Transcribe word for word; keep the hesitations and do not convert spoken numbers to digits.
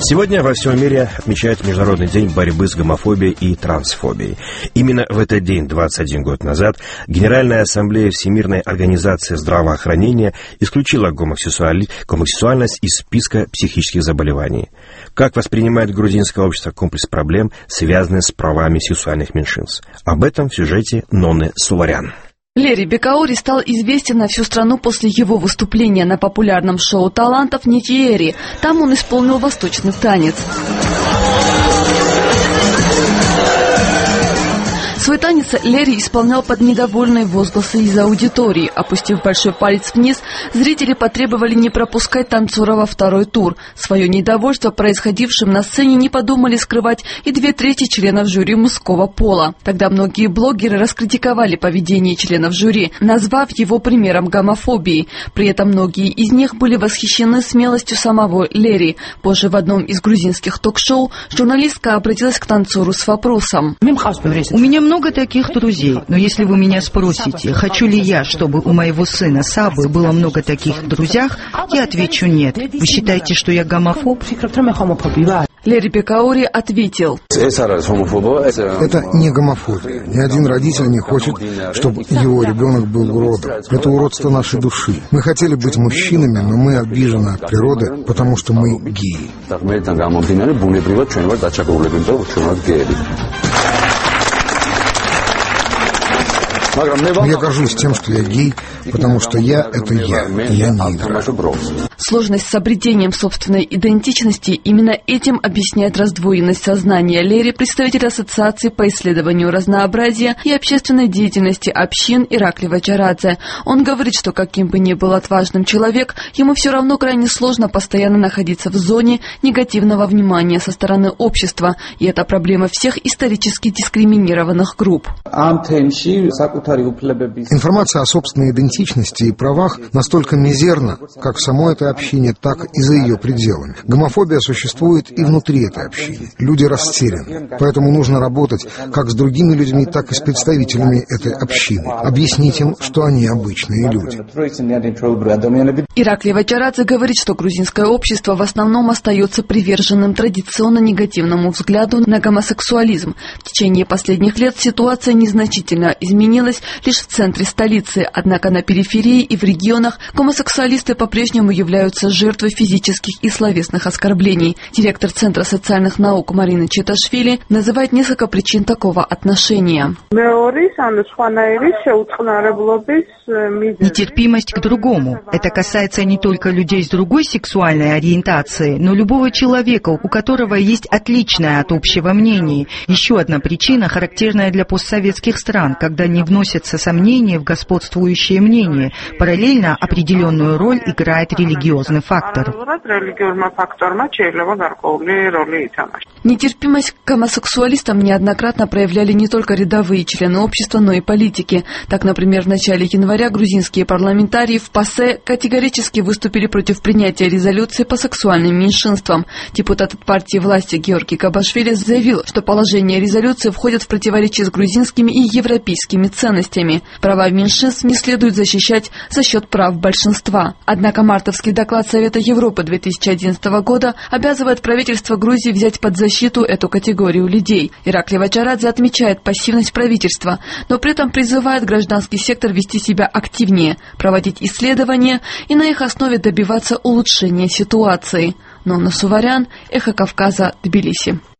Сегодня во всем мире отмечают Международный день борьбы с гомофобией и трансфобией. Именно в этот день, двадцать один год назад, Генеральная ассамблея Всемирной организации здравоохранения исключила гомосексуали... гомосексуальность из списка психических заболеваний. Как воспринимает грузинское общество комплекс проблем, связанных с правами сексуальных меньшинств? Об этом в сюжете Нонны Суварян. Лери Бекаури стал известен на всю страну после его выступления на популярном шоу талантов «Нитиери». Там он исполнил восточный танец. Свой танец Лери исполнял под недовольные возгласы из аудитории. Опустив большой палец вниз, зрители потребовали не пропускать танцора во второй тур. Свое недовольство происходившим на сцене не подумали скрывать и две трети членов жюри мужского пола. Тогда многие блогеры раскритиковали поведение членов жюри, назвав его примером гомофобии. При этом многие из них были восхищены смелостью самого Лери. Позже в одном из грузинских ток-шоу журналистка обратилась к танцору с вопросом. У меня много много таких друзей, но если вы меня спросите, хочу ли я, чтобы у моего сына Сабы было много таких друзей, я отвечу нет. Вы считаете, что я гомофоб? Лери Бекаури ответил. Это не гомофобия. Ни один родитель не хочет, чтобы его ребенок был уродом. Это уродство нашей души. Мы хотели быть мужчинами, но мы обижены от природы, потому что мы геи. Я горжусь тем, что я гей, потому что я — это я, и я не игра. Сложность с обретением собственной идентичности именно этим объясняет раздвоенность сознания Лери, представитель Ассоциации по исследованию разнообразия и общественной деятельности общин Иракли Вачарадзе. Он говорит, что каким бы ни был отважным человек, ему все равно крайне сложно постоянно находиться в зоне негативного внимания со стороны общества, и это проблема всех исторически дискриминированных групп. Информация о собственной идентичности и правах настолько мизерна, как в самой этой общине, так и за ее пределами. Гомофобия существует и внутри этой общины. Люди растеряны. Поэтому нужно работать как с другими людьми, так и с представителями этой общины. Объяснить им, что они обычные люди. Иракли Вачарадзе говорит, что грузинское общество в основном остается приверженным традиционно негативному взгляду на гомосексуализм. В течение последних лет ситуация незначительно изменилась лишь в центре столицы, однако на периферии и в регионах гомосексуалисты по-прежнему являются жертвой физических и словесных оскорблений. Директор Центра социальных наук Марина Четашвили называет несколько причин такого отношения. Нетерпимость к другому. Это касается не только людей с другой сексуальной ориентацией, но любого человека, у которого есть отличное от общего мнение. Еще одна причина, характерная для постсоветских стран, когда не вносятся сомнения в господствующее мнение. Параллельно определенную роль играет религиозный фактор. Нетерпимость к гомосексуалистам неоднократно проявляли не только рядовые члены общества, но и политики. Так, например, в начале января грузинские парламентарии в ПАСЕ категорически выступили против принятия резолюции по сексуальным меньшинствам. Депутат от партии власти Георгий Кабашвили заявил, что положение резолюции входит в противоречие с грузинскими и европейскими ценностями. Права меньшинств не следует защищать за счет прав большинства. Однако мартовский доклад Совета Европы две тысячи одиннадцатого года обязывает правительство Грузии взять под защиту эту категорию людей. Иракли Вачарадзе отмечает пассивность правительства, но при этом призывает гражданский сектор вести себя активнее, проводить исследования и на их основе добиваться улучшения ситуации. Нонна Суварян, Эхо Кавказа, Тбилиси.